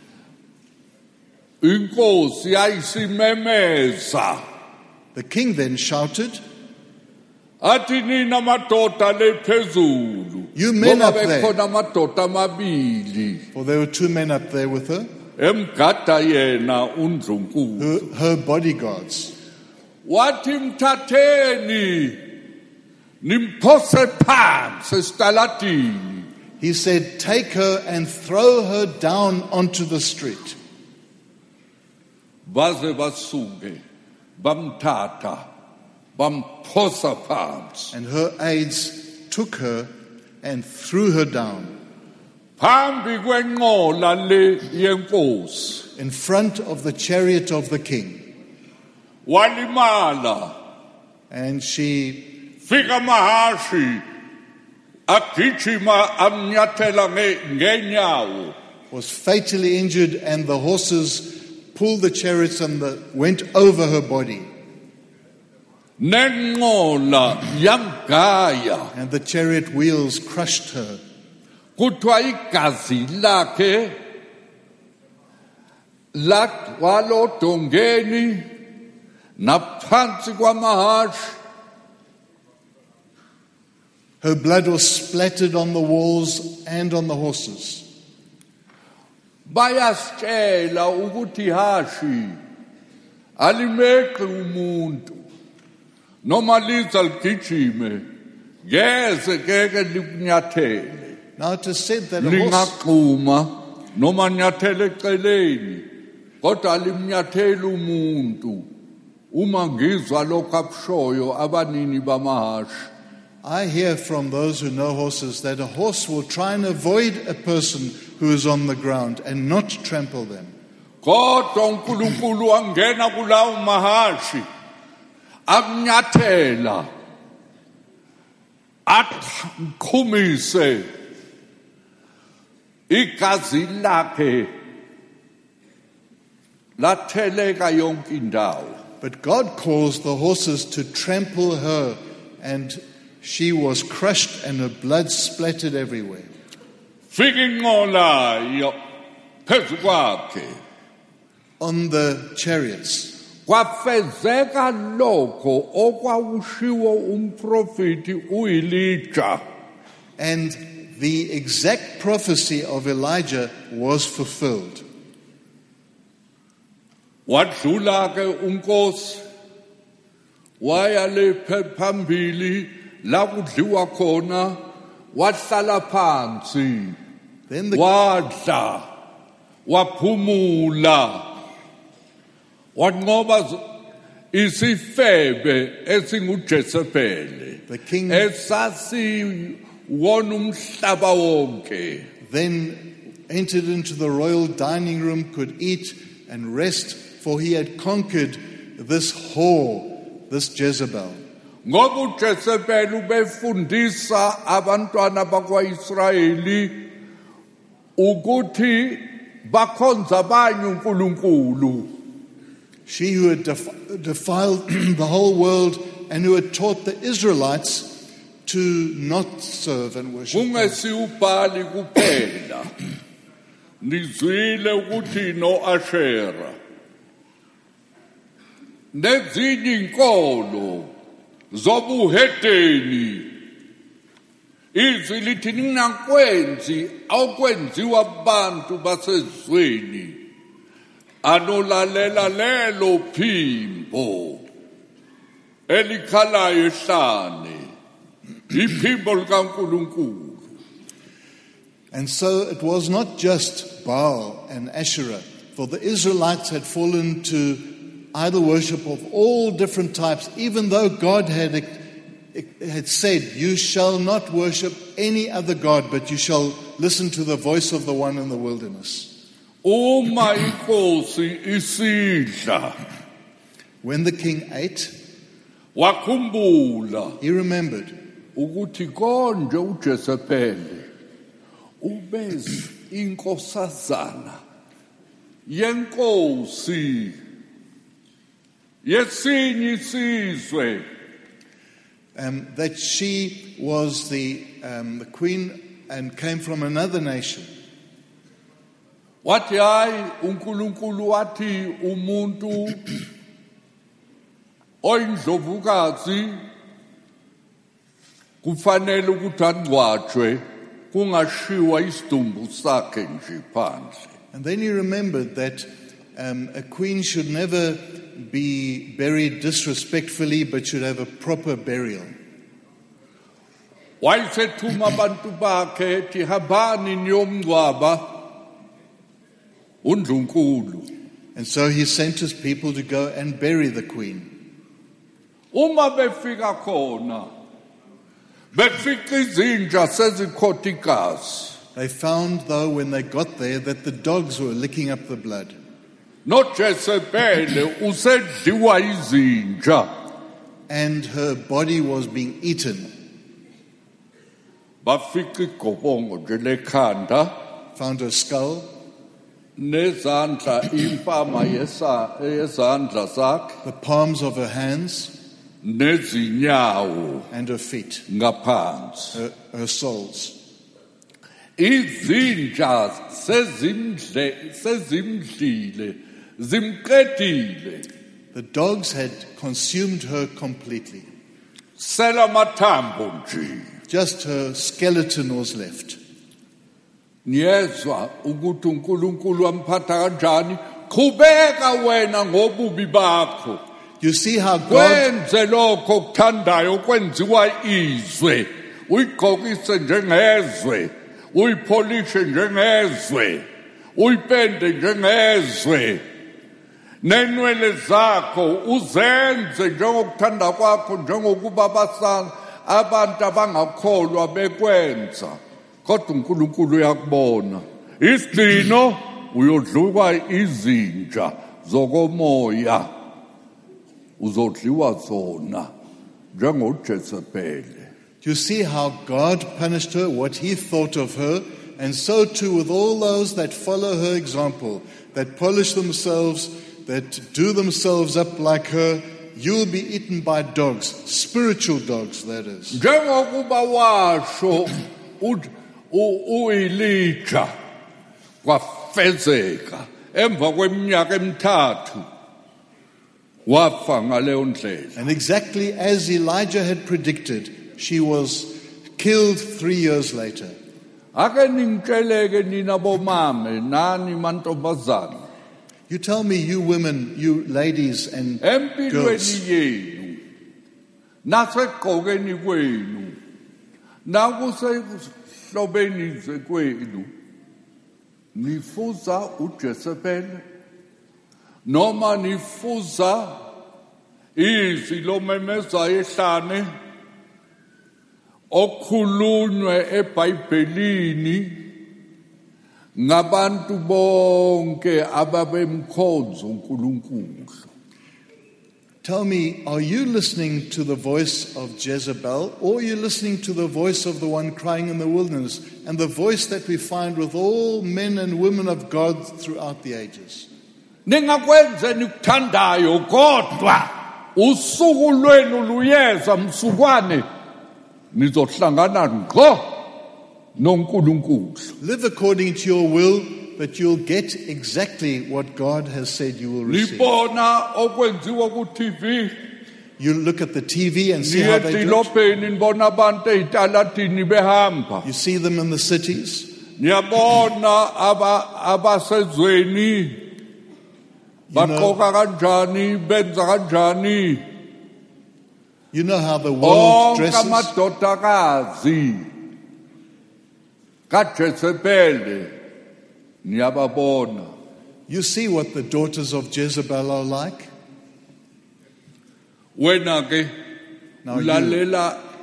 Inkosi ayisimemeza. The king then shouted, Athi nina madoda lephezulu. You men Ngoba up there. bekhona amadoda amabili. For there were two men up there with her, Emgada yena uNdlunkulu. her, her bodyguards. Wathi mthatheni nimphose phansi esitaladini. He said, take her and throw her down onto the street. Baze basuke bamthatha bamphosa phansi. And her aides took her and threw her down Phambi kwenqola le yenkosi. in front of the chariot of the king. Walimala. And she, Fika mahashi agijima amnyathela nge- ngenyawo. was fatally injured, and the horses pulled the chariots and the, went over her body. Nenqola yamgaya. And the chariot wheels crushed her. Kuthiwa igazi lakhe lagcwala odongeni naphansi kwamahashi. Her blood was splattered on the walls and on the horses. Bayasitshela ukuthi hashi alimeqi umuntu noma liza ligijime ngeze keke likunyathele. Now it is said that a horse, Lingaqhuma noma nyathele eceleni kodwa limnyathele umuntu. Uma ngizwa lokho akushoyo abanini bamahashi. I hear from those who know horses that a horse will try and avoid a person who is on the ground and not trample them. Kodwa uNkulunkulu angena kulawo mahashi akunyathela akhumise igazi lakhe latheleka yonke indawo. But God caused the horses to trample her, and she was crushed and her blood splattered everywhere. Fika inqola yo phezu kwakhe On the chariots, kwafezeka lokho okwakushiwo umprofeti uElijah. and the exact prophecy of Elijah was fulfilled. Wadlula ke unkosi waya le phambili la kudliwa khona wahlala phansi Then the, wadla waphumula wanqoba z- isifebe esinguJezebeli the king esasi wona umhlaba wonke. then entered into the royal dining room, could eat and rest, for he had conquered this whore, this Jezebel. Ngoba uJezebeli ubefundisa abantwana bakwaIsrayeli ukuthi bakhonza abanye uNkulunkulu. She who had def- defiled the whole world and who had taught the Israelites to not serve and worship God. Kungesiubhali kuphela. Nizwile ukuthi no Ashera. Nezinye inkolo zobuhedeni. Izwi lithi ningakwenzi awukwenziwa abantu basezweni. Anolalela lelo phimbo elikhalayo ehlane. Iphimbo likaNkulunkulu. And so it was not just Baal and Asherah, for the Israelites had fallen to idol worship of all different types, even though God had had said, "You shall not worship any other god, but you shall listen to the voice of the one in the wilderness." Uma inkosi isidla, When the king ate, wakhumbula he remembered ukuthi konje uJezebeli ubez inkosazana yenkosi yesinye isizwe, um, that she was the, um, the queen and came from another nation. wathi hayi uNkulunkulu wathi umuntu oyindlovukazi kufanele ukuthi angcwatshwe kungashiwa isidumbu sakhe nje phandle. And then he remembered that um, a queen should never be buried disrespectfully, but should have a proper burial. Wayesethuma abantu bakhe ethi habani niyomngcwaba uNdlunkulu. And so he sent his people to go and bury the queen. Uma befika khona befica izinja sezikhotha igazi. They found, though, when they got there, that the dogs were licking up the blood. NoJezebeli usedliwa izinja. And her body was being eaten. Bafika igobongo nje lekhanda Found her skull, nezandla impama yesa yezandla zakhe the palms of her hands, nezinyawo and her feet, ngaphansi. her, her soles. Izinja sezimdle sezimdlile zimqedile. The dogs had consumed her completely. Sela mathambo nje. Just her skeleton was left. Niyezwa ukuthi uNkulunkulu wamphatha kanjani? Qhubeka wena ngobubi bakho. You see how God, Kwenze lokho okuthandayo kwenziwa izwe. Uyigqokise njengezwe. Uyipolishe njengezwe. Uyipende njengezwe. Nenwele zakho uzenze njengokuthanda kwakho, njengokuba abasana abantu abangakholwa bekwenza. Kodwa uNkulunkulu uyakubona. Isigcino uyodluka izinja zokomoya. Uzodliwa zona njengoJezebeli. you see how God punished her, what he thought of her, and so too with all those that follow her example, that polish themselves, that do themselves up like her. You'll be eaten by dogs, spiritual dogs, that is. Njengokuba washo uElijah kwafezeka emva kweminyaka emithathu wafa ngaleyo ndlela. And exactly as Elijah had predicted, she was killed three years later. Ake ningitsheleke nina bomame nani mantombazana. You tell me, you women, you ladies and Empilweni girls, yenu nasegqokeni kwenu nakusehlobeni kwenu nifuza uJezebeli noma nifuza izwi lomemezayo ehlane okhulunywe eBhayibhelini ngabantu bonke ababemkhonza uNkulunkulu. tell me, are you listening to the voice of Jezebel, or are you listening to the voice of the one crying in the wilderness, and the voice that we find with all men and women of God throughout the ages? Ningakwenzeni ukuthandayo kodwa usuku lwenu luyeza msukwane nizohlangana ngqo noNkulunkulu. Live according to your will, but you'll get exactly what God has said you will receive. Libona okwenziwa ku T V. You look at the T V and see how they do it. Niyedilobheni nibona abantu ezitaladini behamba. You see them in the cities. Niyabona aba abasezweni baqoka kanjani benza kanjani. You know how the world dresses. Amadodakazi kaJezebeli niyababona. You see what the daughters of Jezebel are like. Wena ke Now you, ulalela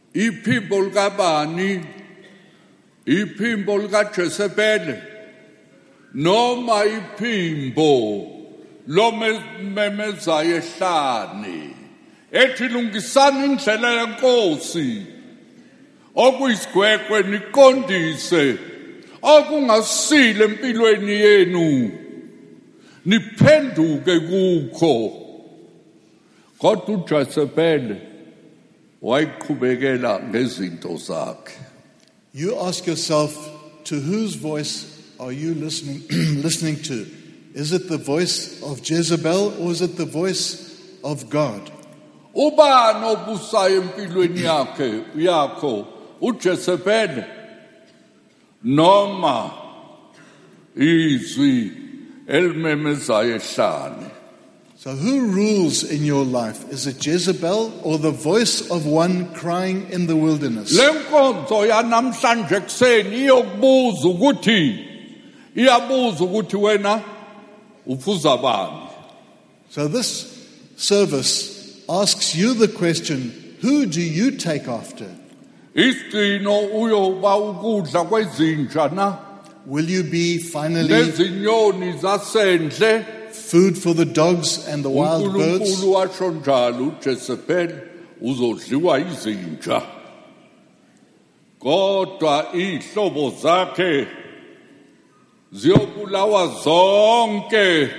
iphimbo likabani iphimbo likaJezebeli noma iphimbo lomemezayo ehlane ethi lungisani indlela yenkosi okuyisigwegwe niqondise okungasile empilweni yenu niphenduke kukho kodwa uJezebeli wayiqhubekela ngezinto zakhe. You ask yourself, to whose voice are you listening listening to? Is it the voice of Jezebel or is it the voice of God? Ubani obusayo empilweni yakhe yakho uJezebeli noma izwi elimemezayo ehlane? So who rules in your life? Is it Jezebel or the voice of one crying in the wilderness? Lenkonzo yanamhlanje kuseni iyokubuza ukuthi iyabuza ukuthi wena ufuza bani. So this service asks you the question, who do you take after? Isigcino uyoba ukudla kwezinja na Will you be finally lezinyoni zasendle? food for the dogs and the wild birds? uNkulunkulu washo njalo uJezebeli uzodliwa izinja kodwa ihlobo zakhe ziyobulawa zonke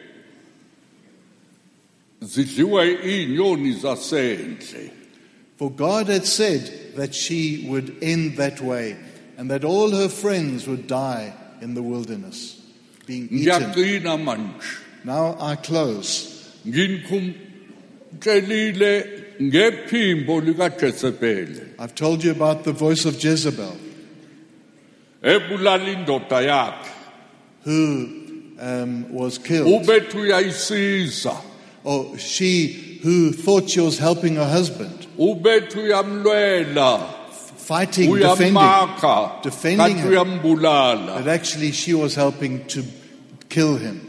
zidliwe inyoni zasendle. For God had said that she would end that way and that all her friends would die in the wilderness, being eaten. Ngiyaqina manje Now I close. nginkumtshelile ngephimbo likaJezebeli I've told you about the voice of Jezebel, ebulala indoda yakhe who um, was killed. ubethu uyayisiza Or she who thought she was helping her husband, ubethu uyamlwela fighting, defending, uyamakha defending kanti her. uyambulala. But actually she was helping to kill him.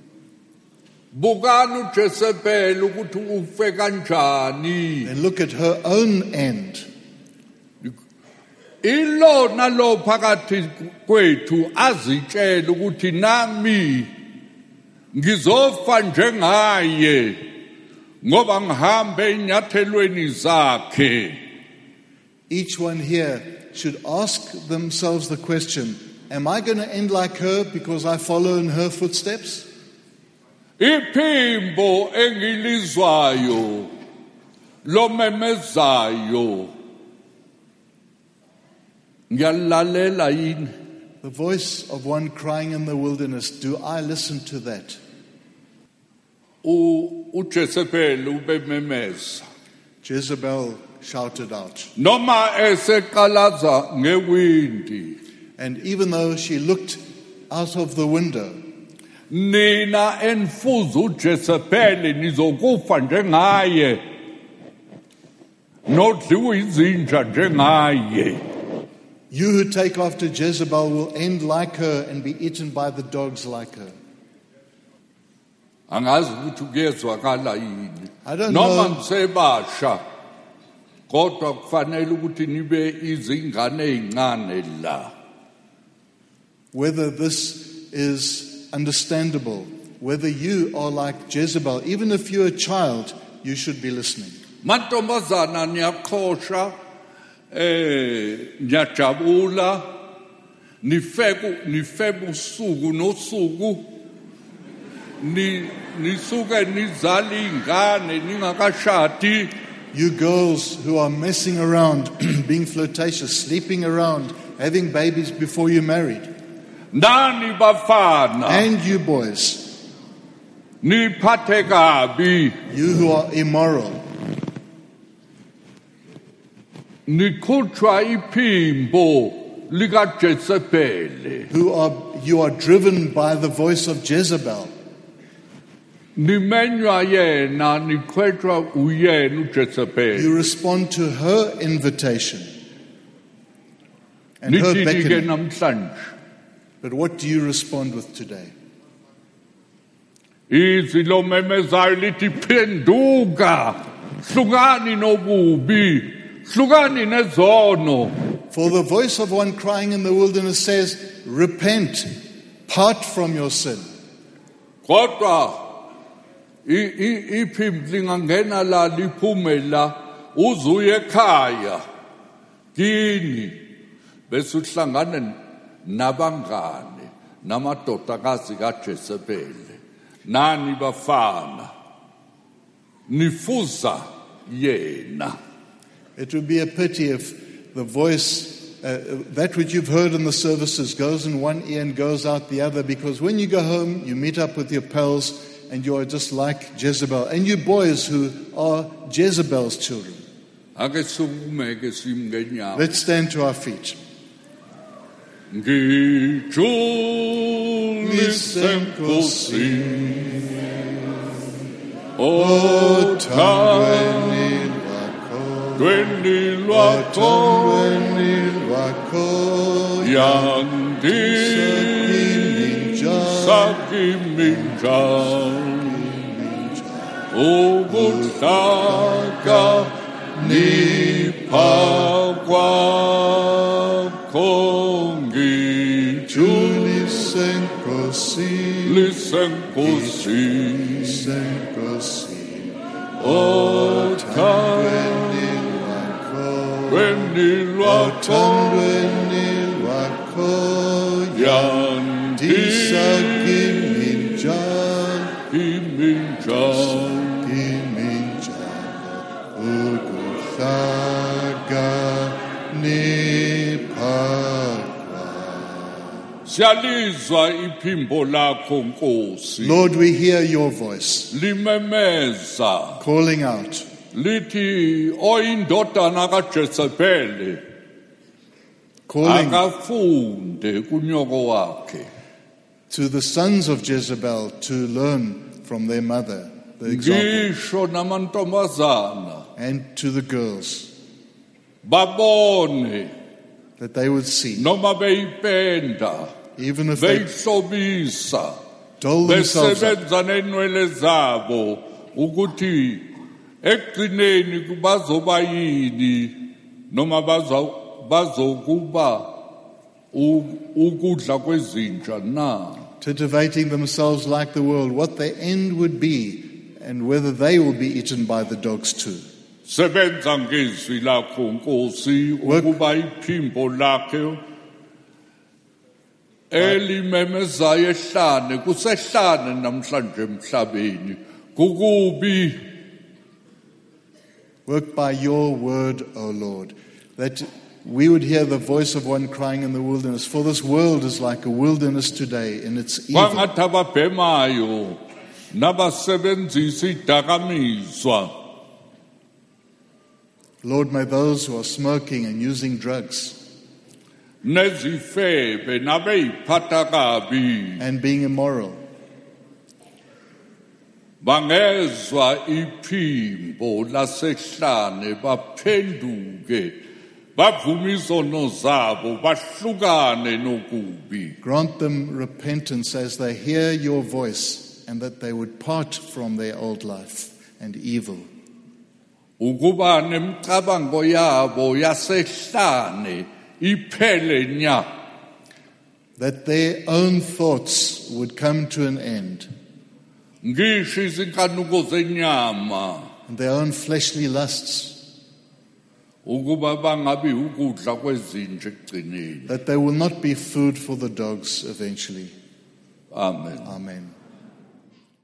Bukani uJezebeli ukuthi ufe kanjani. And look at her own end. Ilona lo phakathi kwethu azitshela ukuthi nami ngizofa njengaye ngoba ngihambe inyathelweni zakhe. Each one here should ask themselves the question, am I going to end like her because I follow in her footsteps? Iphimbo engilizwayo lomemezayo ngiyalalela yini? The voice of one crying in the wilderness, do I listen to that? U uJezebeli ubememeza Jezebel shouted out. noma eseqalaza ngewindi. And even though she looked out of the window, Nina enfuza uJezebeli nizokufa njengaye nodliwa izinja njengaye. you who take after Jezebel will end like her and be eaten by the dogs like her. Angazi ukuthi kuyezwakala yini I don't noma know. nisebasha kodwa kufanele ukuthi nibe izingane ezincane la. Whether this is understandable, whether you are like Jezebel, even if you're a child, you should be listening. Mantombazana niyaqhosha eh niyajabula nifeku nifebu usuku nosuku ni nisuke nizala ingane ningakashadi. You girls who are messing around, being flirtatious, sleeping around, having babies before you're married. Nani bafana And you boys, niphathe kabi you who are immoral, nikhutshwa iphimbo likaJezebeli who are you are driven by the voice of Jezebel. nimenywa yena nikhwetshwa uyena uJezebeli. You respond to her invitation and her Nithini ke beckoning. namhlanje But what do you respond with today? izwi lomemezayo lithi phenduka hlukani nobubi hlukani nezono. For the voice of one crying in the wilderness says, repent, part from your sin. Kodwa iphimbo lingangena la liphume la uzuye ekhaya kini bese uhlangane nabangane namadodakazi kaJezebeli nani bafana nifuza yena. It would be a pity if the voice, uh, that which you've heard in the services, goes in one ear and goes out the other, because when you go home, you meet up with your pals and you are just like Jezebel. And you boys who are Jezebel's children. Ake sumeke simngenyama. Let's stand to our feet. Ngijulise Nkosi Othandweni dweni lwakho lwakho yandisa kimi njalo ubuhlaka nipha kwakho ngijulise Nkosi Nkosi Nkosi othandweni lwakho othandweni lwakho yandisa kimi njalo kimi njalo kimi njalo ukuhlaka niphakwa. Siyalizwa iphimbo lakho Nkosi Lord, we hear your voice limemeza calling out, lithi oyindodana kaJezebeli calling akafunde kunyoko wakhe to the sons of Jezebel to learn from their mother the example, ngisho namantombazana and to the girls, babone that they would see, noma beyipenda even if they beyihlobisa dull themselves up, besebenza nenwele zabo ukuthi ekugcineni bazoba yini noma bazo bazokuba ukudla kwezinja na. cultivating themselves like the world, what their end would be, and whether they will be eaten by the dogs too. Sebenza ngezwi lakho Nkosi ukuba iphimbo lakhe elimemezayo ehlane kusehlane namhlanje emhlabeni kukubi. Work by your word, O Lord, that we would hear the voice of one crying in the wilderness. For this world is like a wilderness today in its evil. Kwangathi ababhemayo nabasebenzisa idakamizwa. Lord, may those who are smoking and using drugs Nezifebe nabeyiphatha kabi and being immoral bangezwa iphimbo lasehlane baphenduke bavume izono zabo bahlukane nokubi. grant them repentance as they hear your voice, and that they would part from their old life and evil. Ukuba nemicabango yabo yasehlane iphele nya. That their own thoughts would come to an end, Ngisho izinkanuko zenyama and their own fleshly lusts, ukuba bangabi ukudla kwezinja ekugcineni. that they will not be food for the dogs eventually. Amen. Amen.